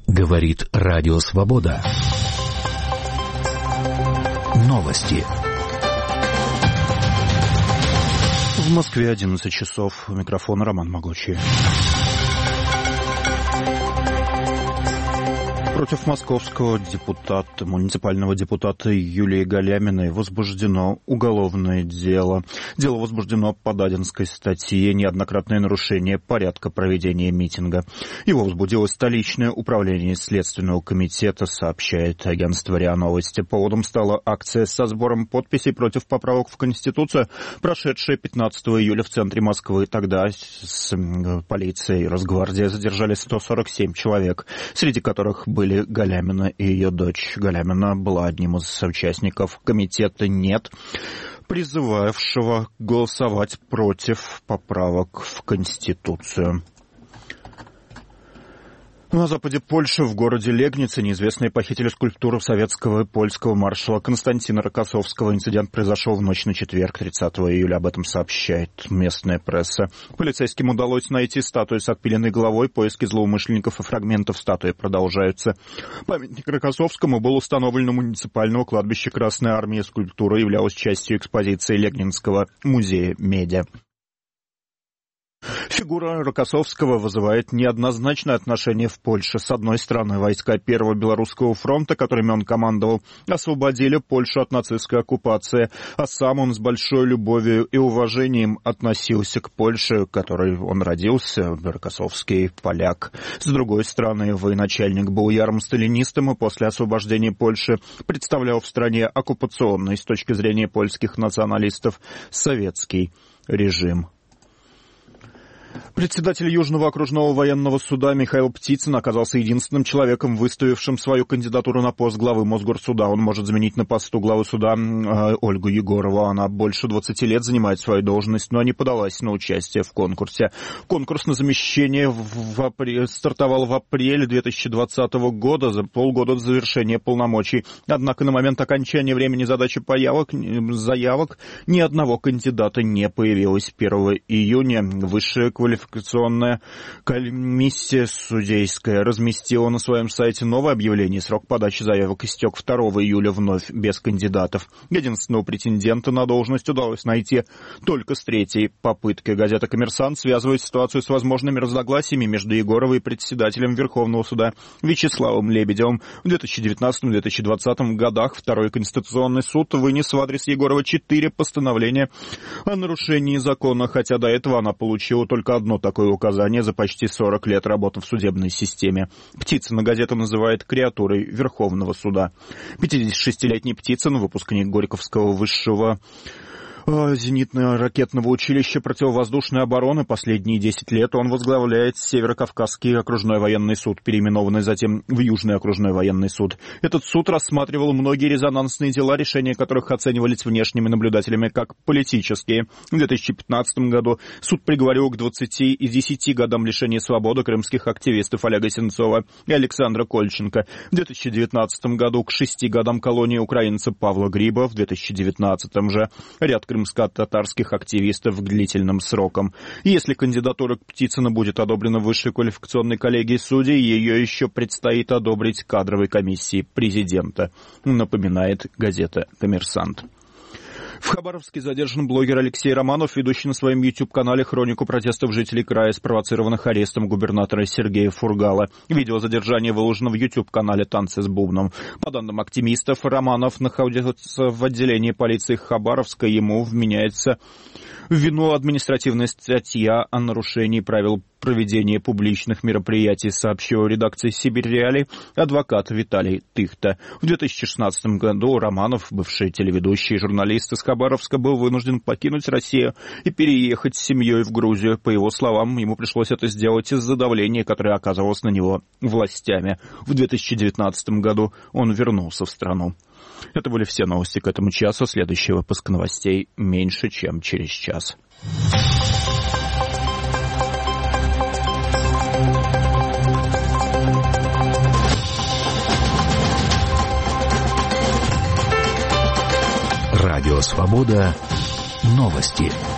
Говорит Радио Свобода. Новости. В Москве 11 часов. У микрофона Роман Могучий. Против московского муниципального депутата Юлии Галяминой возбуждено уголовное дело. Дело возбуждено по Дадинской статье «Неоднократное нарушение порядка проведения митинга». Его возбудило столичное управление Следственного комитета, сообщает агентство РИА Новости. Поводом стала акция со сбором подписей против поправок в Конституцию, прошедшая 15 июля в центре Москвы. Тогда с полицией и Росгвардией задержали 147 человек, среди которых были Галямина и ее дочь. Галямина была одним из участников комитета «Нет», призывавшего голосовать против поправок в Конституцию. На западе Польши, в городе Легнице, неизвестные похитили скульптуру советского и польского маршала Константина Рокоссовского. Инцидент произошел в ночь на четверг, 30 июля. Об этом сообщает местная пресса. Полицейским удалось найти статую с отпиленной головой. Поиски злоумышленников и фрагментов статуи продолжаются. Памятник Рокоссовскому был установлен на муниципального кладбища Красной Армии. Скульптура являлась частью экспозиции Легнинского музея меди. Фигура Рокоссовского вызывает неоднозначное отношение в Польше. С одной стороны, войска Первого Белорусского фронта, которыми он командовал, освободили Польшу от нацистской оккупации, а сам он с большой любовью и уважением относился к Польше, в которой он родился, Рокоссовский поляк. С другой стороны, военачальник был ярым сталинистом и после освобождения Польши представлял в стране оккупационный, с точки зрения польских националистов, советский режим. Председатель Южного окружного военного суда Михаил Птицын оказался единственным человеком, выставившим свою кандидатуру на пост главы Мосгорсуда. Он может заменить на посту главы суда Ольгу Егорову. Она больше 20 лет занимает свою должность, но не подалась на участие в конкурсе. Конкурс на замещение стартовал в апреле 2020 года, за полгода до завершения полномочий. Однако на момент окончания времени задачи заявок ни одного кандидата не появилось. 1 июня высшая квалификационная комиссия судейская разместила на своем сайте новое объявление. Срок подачи заявок истек 2 июля вновь без кандидатов. Единственного претендента на должность удалось найти только с третьей попытки. Газета «Коммерсант» связывает ситуацию с возможными разногласиями между Егоровой и председателем Верховного суда Вячеславом Лебедевым. В 2019-2020 годах Второй Конституционный суд вынес в адрес Егорова 4 постановления о нарушении закона, хотя до этого она получила только одно такое указание за почти 40 лет работы в судебной системе. Птицына газета называет креатурой Верховного суда. 56-летний Птицын, выпускник Горьковского высшего зенитно-ракетного училища противовоздушной обороны. Последние 10 лет он возглавляет Северо-Кавказский окружной военный суд, переименованный затем в Южный окружной военный суд. Этот суд рассматривал многие резонансные дела, решения которых оценивались внешними наблюдателями как политические. В 2015 году суд приговорил к 20 и 10 годам лишения свободы крымских активистов Олега Сенцова и Александра Кольченко. В 2019 году к 6 годам колонии украинца Павла Гриба. В 2019 же ряд крымско-татарских активистов к длительным срокам. Если кандидатура к Птицыну будет одобрена Высшей квалификационной коллегией судей, ее еще предстоит одобрить кадровой комиссии президента, напоминает газета «Коммерсант». В Хабаровске задержан блогер Алексей Романов, ведущий на своем YouTube-канале хронику протестов жителей края, спровоцированных арестом губернатора Сергея Фургала. Видео задержания выложено в YouTube-канале «Танцы с бубном». По данным активистов, Романов находится в отделении полиции Хабаровска. Ему вменяется в вину административная статья о нарушении правил проведения публичных мероприятий, сообщил редакции «Сибирь Реалий» адвокат Виталий Тыхта. В 2016 году Романов, бывший телеведущий и журналист из Хабаровска, был вынужден покинуть Россию и переехать с семьей в Грузию. По его словам, ему пришлось это сделать из-за давления, которое оказывалось на него властями. В 2019 году он вернулся в страну. Это были все новости к этому часу. Следующий выпуск новостей меньше, чем через час. Радио «Свобода». Новости.